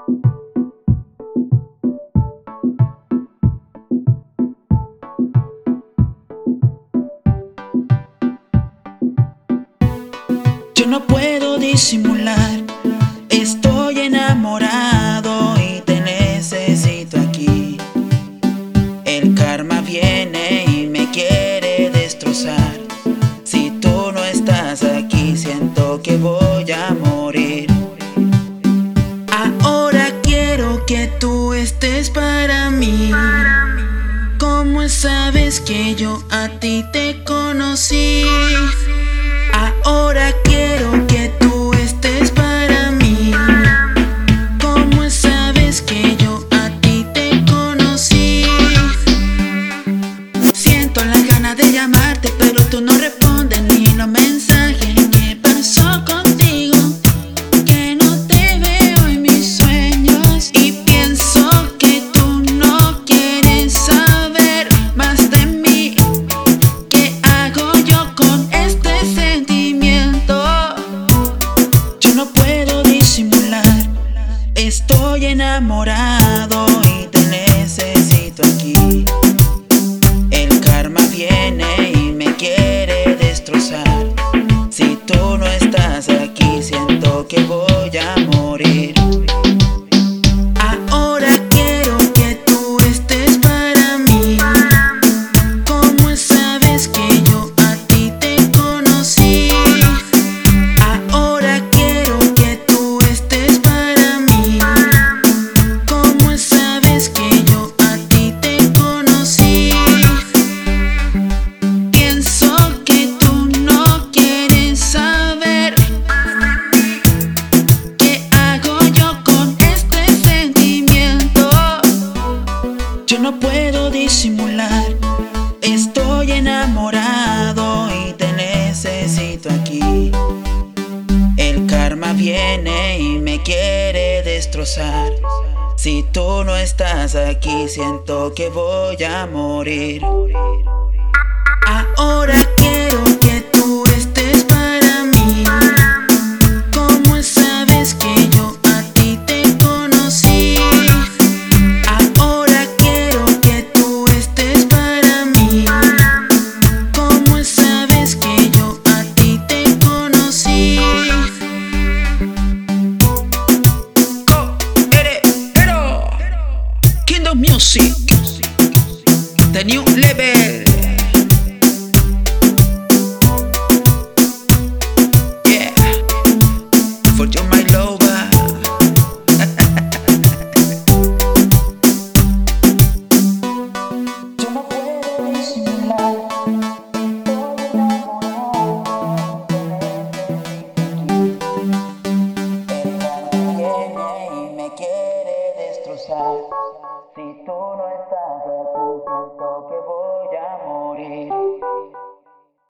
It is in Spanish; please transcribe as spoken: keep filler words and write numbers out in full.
Yo no puedo disimular, estoy enamorado y te necesito aquí. El karma viene y me quiere destrozar. Si tú no estás aquí, siento que voy a morir. Ahora quiero que tú estés para mí. ¿Cómo sabes que yo a ti te conocí? Ahora quiero que tú estés para mí. ¿Cómo sabes que yo a ti te conocí? Siento las ganas de llamarte, pero tú no respondes ni los mensajes. ¿Qué pasó contigo? Que no te veo en mis sueños. Y pienso que tú no quieres saber más de mí. ¿Qué hago yo con este sentimiento? Yo no puedo disimular, estoy enamorado y te necesito aquí. El karma viene y me quiere destrozar. Si tú no estás aquí, siento que voy a morir. Ahora quiero que tú estés para mí. ¿Cómo sabes que yo a ti te conocí? Ahora quiero que tú estés para mí. ¿Cómo sabes que yo a ti te conocí? Pienso que tú no quieres saber. ¿Qué hago yo con este sentimiento? Yo no puedo disimular, estoy enamorado y te necesito aquí. El karma viene y me quiere destrozar. Si tú no estás aquí, siento que voy a morir. Ahora quiero que tú estés para mí. ¿Cómo sabes que yo a ti te conocí? Ahora quiero que tú estés para mí. ¿Cómo sabes que yo a ti te conocí? Go, get it, pero Kingdom Music, the new level. Yeah, for you my lover. Yo no puedo disimular, estoy enamorado. El karma viene y me quiere destrozar. Si tú no estás aquí, siento que voy a morir.